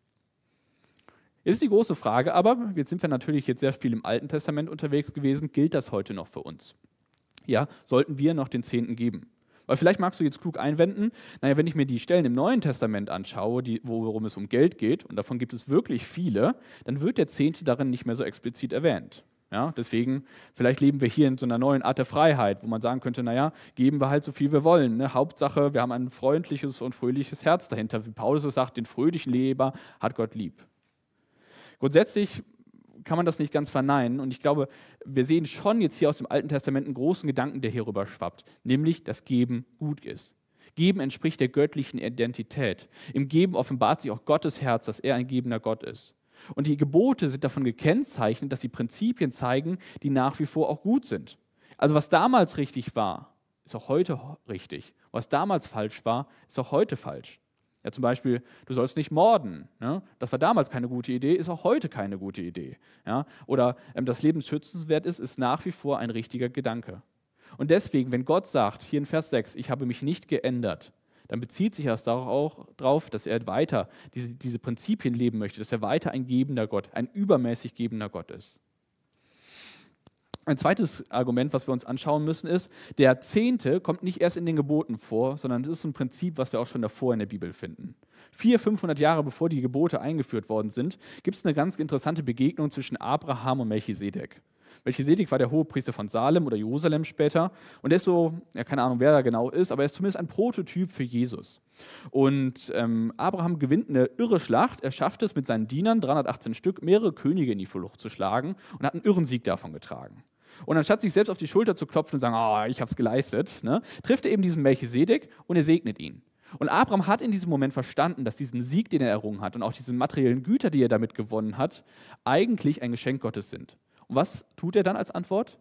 Jetzt ist die große Frage, aber jetzt sind wir natürlich jetzt sehr viel im Alten Testament unterwegs gewesen, gilt das heute noch für uns? Ja, sollten wir noch den Zehnten geben? Weil vielleicht magst du jetzt klug einwenden, naja, wenn ich mir die Stellen im Neuen Testament anschaue, worum es um Geld geht, und davon gibt es wirklich viele, dann wird der Zehnte darin nicht mehr so explizit erwähnt. Ja, deswegen, vielleicht leben wir hier in so einer neuen Art der Freiheit, wo man sagen könnte, naja, geben wir halt so viel wir wollen. Ne? Hauptsache, wir haben ein freundliches und fröhliches Herz dahinter. Wie Paulus es sagt, den fröhlichen Leber hat Gott lieb. Grundsätzlich kann man das nicht ganz verneinen. Und ich glaube, wir sehen schon jetzt hier aus dem Alten Testament einen großen Gedanken, der hier rüber schwappt, nämlich, dass Geben gut ist. Geben entspricht der göttlichen Identität. Im Geben offenbart sich auch Gottes Herz, dass er ein gebender Gott ist. Und die Gebote sind davon gekennzeichnet, dass sie Prinzipien zeigen, die nach wie vor auch gut sind. Also was damals richtig war, ist auch heute richtig. Was damals falsch war, ist auch heute falsch. Ja, zum Beispiel, du sollst nicht morden. Ne? Das war damals keine gute Idee, ist auch heute keine gute Idee. Ja? Oder das Leben schützenswert ist nach wie vor ein richtiger Gedanke. Und deswegen, wenn Gott sagt, hier in Vers 6, ich habe mich nicht geändert, dann bezieht sich das auch darauf, dass er weiter diese Prinzipien leben möchte, dass er weiter ein gebender Gott, ein übermäßig gebender Gott ist. Ein zweites Argument, was wir uns anschauen müssen, ist, der Zehnte kommt nicht erst in den Geboten vor, sondern es ist ein Prinzip, was wir auch schon davor in der Bibel finden. 400, 500 Jahre bevor die Gebote eingeführt worden sind, gibt es eine ganz interessante Begegnung zwischen Abraham und Melchisedek. Melchisedek war der Hohepriester von Salem oder Jerusalem später und er ist so, ja, keine Ahnung, wer da genau ist, aber er ist zumindest ein Prototyp für Jesus. Und Abraham gewinnt eine irre Schlacht, er schafft es mit seinen Dienern, 318 Stück, mehrere Könige in die Flucht zu schlagen und hat einen irren Sieg davon getragen. Und anstatt sich selbst auf die Schulter zu klopfen und sagen, oh, ich habe es geleistet, ne, trifft er eben diesen Melchisedek und er segnet ihn. Und Abraham hat in diesem Moment verstanden, dass diesen Sieg, den er errungen hat und auch diese materiellen Güter, die er damit gewonnen hat, eigentlich ein Geschenk Gottes sind. Und was tut er dann als Antwort?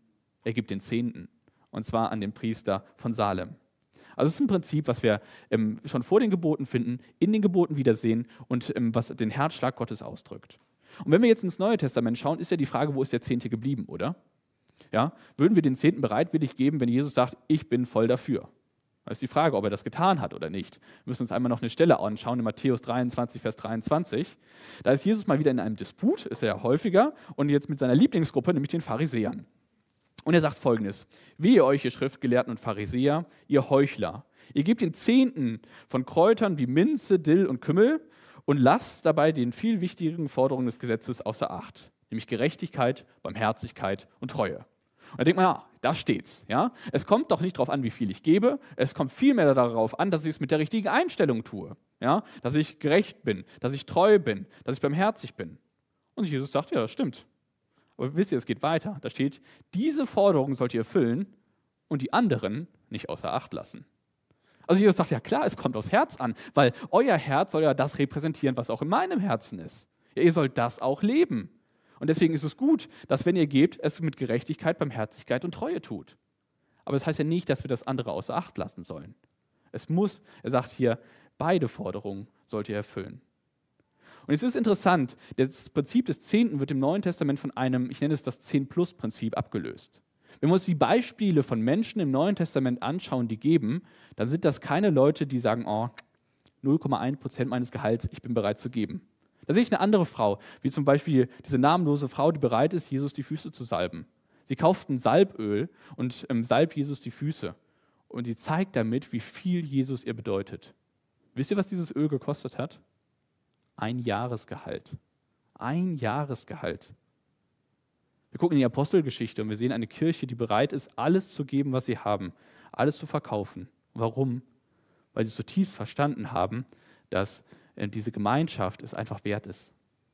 Er gibt den Zehnten, und zwar an den Priester von Salem. Also es ist ein Prinzip, was wir schon vor den Geboten finden, in den Geboten wiedersehen und was den Herzschlag Gottes ausdrückt. Und wenn wir jetzt ins Neue Testament schauen, ist ja die Frage, wo ist der Zehnte geblieben, oder? Ja, würden wir den Zehnten bereitwillig geben, wenn Jesus sagt, ich bin voll dafür? Das ist die Frage, ob er das getan hat oder nicht. Wir müssen uns einmal noch eine Stelle anschauen, in Matthäus 23, Vers 23. Da ist Jesus mal wieder in einem Disput, ist er ja häufiger, und jetzt mit seiner Lieblingsgruppe, nämlich den Pharisäern. Und er sagt Folgendes: Wehe euch, ihr Schriftgelehrten und Pharisäer, ihr Heuchler. Ihr gebt den Zehnten von Kräutern wie Minze, Dill und Kümmel und lasst dabei den viel wichtigeren Forderungen des Gesetzes außer Acht, nämlich Gerechtigkeit, Barmherzigkeit und Treue. Und da denkt man, ja, da steht's. Ja? Es kommt doch nicht darauf an, wie viel ich gebe, es kommt vielmehr darauf an, dass ich es mit der richtigen Einstellung tue. Ja? Dass ich gerecht bin, dass ich treu bin, dass ich barmherzig bin. Und Jesus sagt, ja, das stimmt. Aber wisst ihr, es geht weiter. Da steht, diese Forderungen sollt ihr erfüllen und die anderen nicht außer Acht lassen. Also Jesus sagt, ja klar, es kommt aufs Herz an, weil euer Herz soll ja das repräsentieren, was auch in meinem Herzen ist. Ja, ihr sollt das auch leben. Und deswegen ist es gut, dass, wenn ihr gebt, es mit Gerechtigkeit, Barmherzigkeit und Treue tut. Aber das heißt ja nicht, dass wir das andere außer Acht lassen sollen. Es muss, er sagt hier, beide Forderungen sollt ihr erfüllen. Und es ist interessant, das Prinzip des Zehnten wird im Neuen Testament von einem, ich nenne es das 10-Plus-Prinzip, abgelöst. Wenn wir uns die Beispiele von Menschen im Neuen Testament anschauen, die geben, dann sind das keine Leute, die sagen, oh, 0,1% meines Gehalts, ich bin bereit zu geben. Da sehe ich eine andere Frau, wie zum Beispiel diese namenlose Frau, die bereit ist, Jesus die Füße zu salben. Sie kauft ein Salböl und salbt Jesus die Füße. Und sie zeigt damit, wie viel Jesus ihr bedeutet. Wisst ihr, was dieses Öl gekostet hat? 1 Jahresgehalt. 1 Jahresgehalt. Wir gucken in die Apostelgeschichte und wir sehen eine Kirche, die bereit ist, alles zu geben, was sie haben, alles zu verkaufen. Warum? Weil sie zutiefst verstanden haben, dass diese Gemeinschaft es einfach wert ist.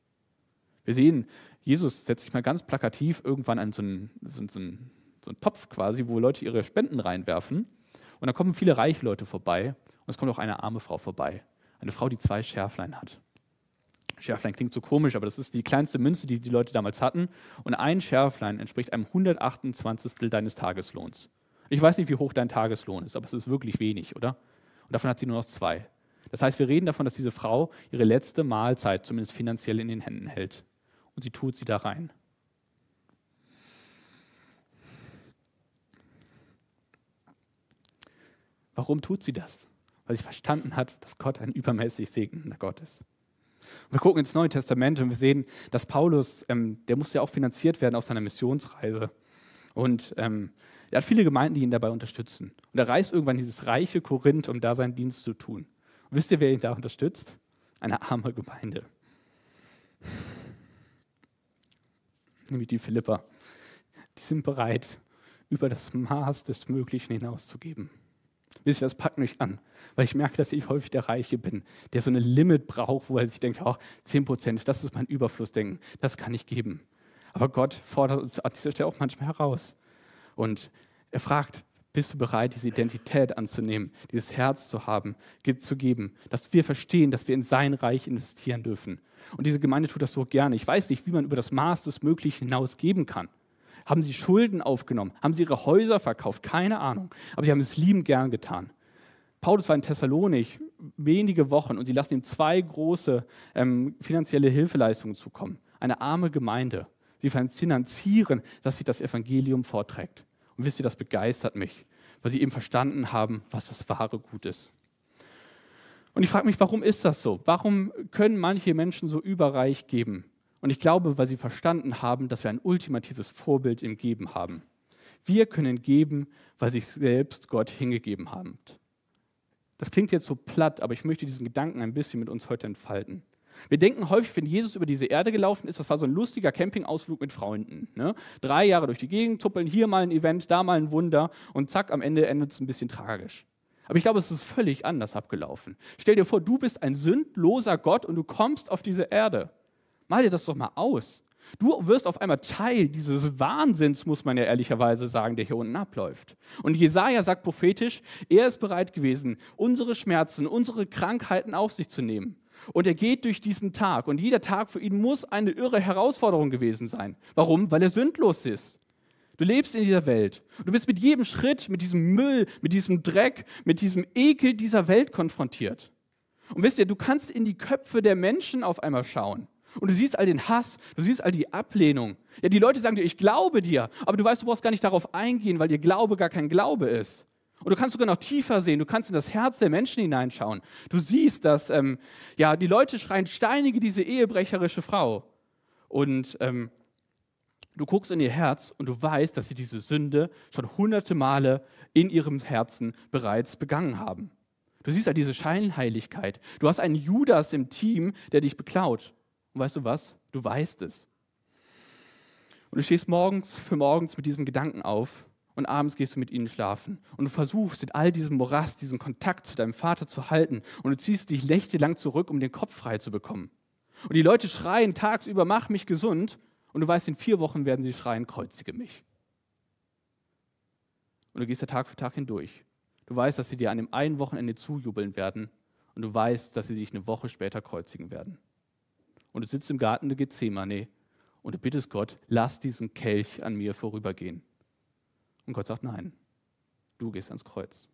Wir sehen, Jesus setzt sich mal ganz plakativ irgendwann an so einen Topf quasi, wo Leute ihre Spenden reinwerfen. Und da kommen viele reiche Leute vorbei und es kommt auch eine arme Frau vorbei. Eine Frau, die 2 Schärflein hat. Schärflein klingt so komisch, aber das ist die kleinste Münze, die die Leute damals hatten. Und ein Schärflein entspricht einem 128. deines Tageslohns. Ich weiß nicht, wie hoch dein Tageslohn ist, aber es ist wirklich wenig, oder? Und davon hat sie nur noch 2. Das heißt, wir reden davon, dass diese Frau ihre letzte Mahlzeit zumindest finanziell in den Händen hält. Und sie tut sie da rein. Warum tut sie das? Weil sie verstanden hat, dass Gott ein übermäßig segnender Gott ist. Wir gucken ins Neue Testament und wir sehen, dass Paulus, der musste ja auch finanziert werden auf seiner Missionsreise. Und er hat viele Gemeinden, die ihn dabei unterstützen. Und er reist irgendwann in dieses reiche Korinth, um da seinen Dienst zu tun. Und wisst ihr, wer ihn da unterstützt? Eine arme Gemeinde. Nämlich die Philipper. Die sind bereit, über das Maß des Möglichen hinauszugeben. Wisst ihr, das packt mich an, weil ich merke, dass ich häufig der Reiche bin, der so eine Limit braucht, wo er sich denkt, oh, 10%, das ist mein Überflussdenken, das kann ich geben. Aber Gott fordert uns an dieser Stelle auch manchmal heraus. Und er fragt, bist du bereit, diese Identität anzunehmen, dieses Herz zu haben, zu geben, dass wir verstehen, dass wir in sein Reich investieren dürfen. Und diese Gemeinde tut das so gerne. Ich weiß nicht, wie man über das Maß des Möglichen hinaus geben kann. Haben sie Schulden aufgenommen? Haben sie ihre Häuser verkauft? Keine Ahnung. Aber sie haben es liebend gern getan. Paulus war in Thessalonik wenige Wochen und sie lassen ihm 2 große finanzielle Hilfeleistungen zukommen. Eine arme Gemeinde. Sie finanzieren, dass sich das Evangelium vorträgt. Und wisst ihr, das begeistert mich, weil sie eben verstanden haben, was das wahre Gut ist. Und ich frage mich, warum ist das so? Warum können manche Menschen so überreich geben? Und ich glaube, weil sie verstanden haben, dass wir ein ultimatives Vorbild im Geben haben. Wir können geben, weil sich selbst Gott hingegeben haben. Das klingt jetzt so platt, aber ich möchte diesen Gedanken ein bisschen mit uns heute entfalten. Wir denken häufig, wenn Jesus über diese Erde gelaufen ist, das war so ein lustiger Campingausflug mit Freunden. Ne? 3 Jahre durch die Gegend tuppeln, hier mal ein Event, da mal ein Wunder und zack, am Ende endet es ein bisschen tragisch. Aber ich glaube, es ist völlig anders abgelaufen. Stell dir vor, du bist ein sündloser Gott und du kommst auf diese Erde. Mal dir das doch mal aus. Du wirst auf einmal Teil dieses Wahnsinns, muss man ja ehrlicherweise sagen, der hier unten abläuft. Und Jesaja sagt prophetisch, er ist bereit gewesen, unsere Schmerzen, unsere Krankheiten auf sich zu nehmen. Und er geht durch diesen Tag. Und jeder Tag für ihn muss eine irre Herausforderung gewesen sein. Warum? Weil er sündlos ist. Du lebst in dieser Welt. Du bist mit jedem Schritt, mit diesem Müll, mit diesem Dreck, mit diesem Ekel dieser Welt konfrontiert. Und wisst ihr, du kannst in die Köpfe der Menschen auf einmal schauen. Und du siehst all den Hass, du siehst all die Ablehnung. Ja, die Leute sagen dir, ich glaube dir, aber du weißt, du brauchst gar nicht darauf eingehen, weil ihr Glaube gar kein Glaube ist. Und du kannst sogar noch tiefer sehen, du kannst in das Herz der Menschen hineinschauen. Du siehst, dass die Leute schreien, steinige diese ehebrecherische Frau. Und du guckst in ihr Herz und du weißt, dass sie diese Sünde schon hunderte Male in ihrem Herzen bereits begangen haben. Du siehst all diese Scheinheiligkeit. Du hast einen Judas im Team, der dich beklaut. Und weißt du was? Du weißt es. Und du stehst morgens für morgens mit diesem Gedanken auf und abends gehst du mit ihnen schlafen. Und du versuchst in all diesem Morast diesen Kontakt zu deinem Vater zu halten und du ziehst dich nächtelang zurück, um den Kopf frei zu bekommen. Und die Leute schreien tagsüber, mach mich gesund. Und du weißt, in 4 Wochen werden sie schreien, kreuzige mich. Und du gehst da Tag für Tag hindurch. Du weißt, dass sie dir an dem einen Wochenende zujubeln werden und du weißt, dass sie dich eine Woche später kreuzigen werden. Und du sitzt im Garten der Gethsemane und du bittest Gott, lass diesen Kelch an mir vorübergehen. Und Gott sagt, nein, du gehst ans Kreuz.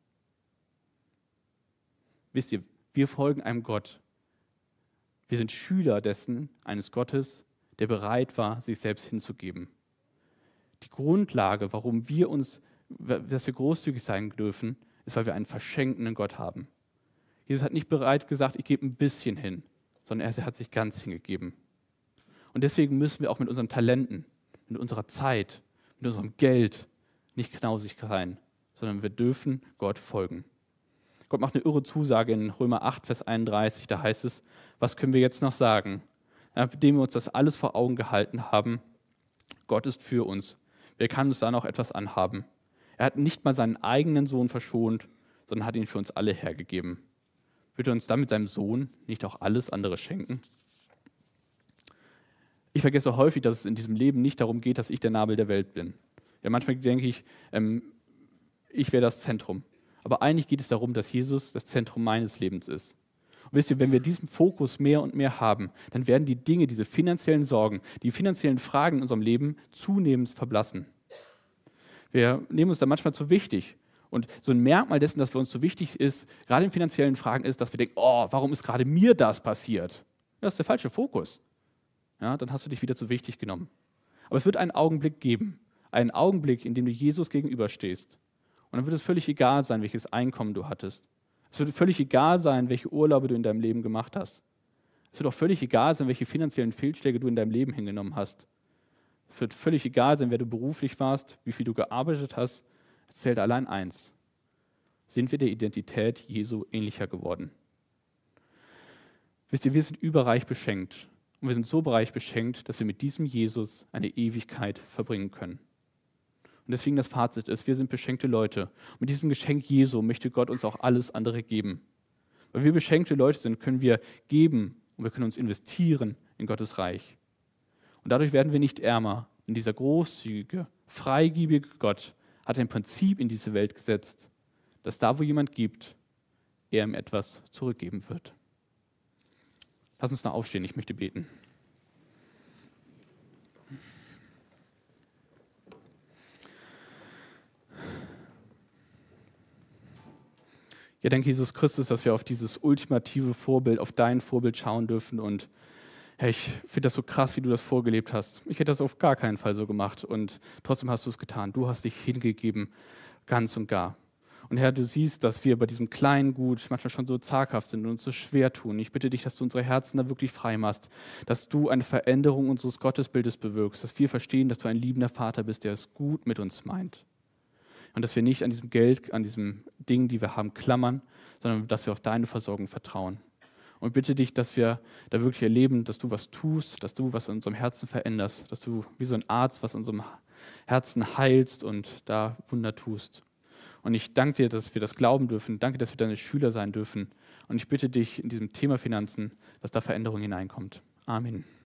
Wisst ihr, wir folgen einem Gott. Wir sind Schüler dessen, eines Gottes, der bereit war, sich selbst hinzugeben. Die Grundlage, warum dass wir großzügig sein dürfen, ist, weil wir einen verschenkenden Gott haben. Jesus hat nicht bereit gesagt, ich gebe ein bisschen hin, sondern er hat sich ganz hingegeben. Und deswegen müssen wir auch mit unseren Talenten, mit unserer Zeit, mit unserem Geld nicht knausig sein, sondern wir dürfen Gott folgen. Gott macht eine irre Zusage in Römer 8, Vers 31, da heißt es, was können wir jetzt noch sagen? Nachdem wir uns das alles vor Augen gehalten haben, Gott ist für uns. Wer kann uns da noch etwas anhaben? Er hat nicht mal seinen eigenen Sohn verschont, sondern hat ihn für uns alle hergegeben. Wird er uns dann mit seinem Sohn nicht auch alles andere schenken? Ich vergesse häufig, dass es in diesem Leben nicht darum geht, dass ich der Nabel der Welt bin. Ja, manchmal denke ich, ich wäre das Zentrum. Aber eigentlich geht es darum, dass Jesus das Zentrum meines Lebens ist. Und wisst ihr, wenn wir diesen Fokus mehr und mehr haben, dann werden die Dinge, diese finanziellen Sorgen, die finanziellen Fragen in unserem Leben zunehmend verblassen. Wir nehmen uns da manchmal zu wichtig. Und so ein Merkmal dessen, dass für uns so wichtig ist, gerade in finanziellen Fragen, ist, dass wir denken, oh, warum ist gerade mir das passiert? Das ist der falsche Fokus. Ja, dann hast du dich wieder zu wichtig genommen. Aber es wird einen Augenblick geben. Einen Augenblick, in dem du Jesus gegenüberstehst. Und dann wird es völlig egal sein, welches Einkommen du hattest. Es wird völlig egal sein, welche Urlaube du in deinem Leben gemacht hast. Es wird auch völlig egal sein, welche finanziellen Fehlschläge du in deinem Leben hingenommen hast. Es wird völlig egal sein, wer du beruflich warst, wie viel du gearbeitet hast. Es zählt allein eins. Sind wir der Identität Jesu ähnlicher geworden? Wisst ihr, wir sind überreich beschenkt. Und wir sind so reich beschenkt, dass wir mit diesem Jesus eine Ewigkeit verbringen können. Und deswegen das Fazit ist, wir sind beschenkte Leute. Und mit diesem Geschenk Jesu möchte Gott uns auch alles andere geben. Weil wir beschenkte Leute sind, können wir geben und wir können uns investieren in Gottes Reich. Und dadurch werden wir nicht ärmer. Denn dieser großzügige, freigebige Gott hat ein Prinzip in diese Welt gesetzt, dass da, wo jemand gibt, er ihm etwas zurückgeben wird. Lass uns noch aufstehen, ich möchte beten. Ja, danke Jesus Christus, dass wir auf dieses ultimative Vorbild, auf dein Vorbild schauen dürfen. Und hey, ich finde das so krass, wie du das vorgelebt hast. Ich hätte das auf gar keinen Fall so gemacht und trotzdem hast du es getan. Du hast dich hingegeben, ganz und gar. Und Herr, du siehst, dass wir bei diesem kleinen Gut manchmal schon so zaghaft sind und uns so schwer tun. Ich bitte dich, dass du unsere Herzen da wirklich frei machst, dass du eine Veränderung unseres Gottesbildes bewirkst, dass wir verstehen, dass du ein liebender Vater bist, der es gut mit uns meint. Und dass wir nicht an diesem Geld, an diesem Ding, die wir haben, klammern, sondern dass wir auf deine Versorgung vertrauen. Und bitte dich, dass wir da wirklich erleben, dass du was tust, dass du was in unserem Herzen veränderst, dass du wie so ein Arzt was in unserem Herzen heilst und da Wunder tust. Und ich danke dir, dass wir das glauben dürfen. Danke, dass wir deine Schüler sein dürfen. Und ich bitte dich in diesem Thema Finanzen, dass da Veränderung hineinkommt. Amen.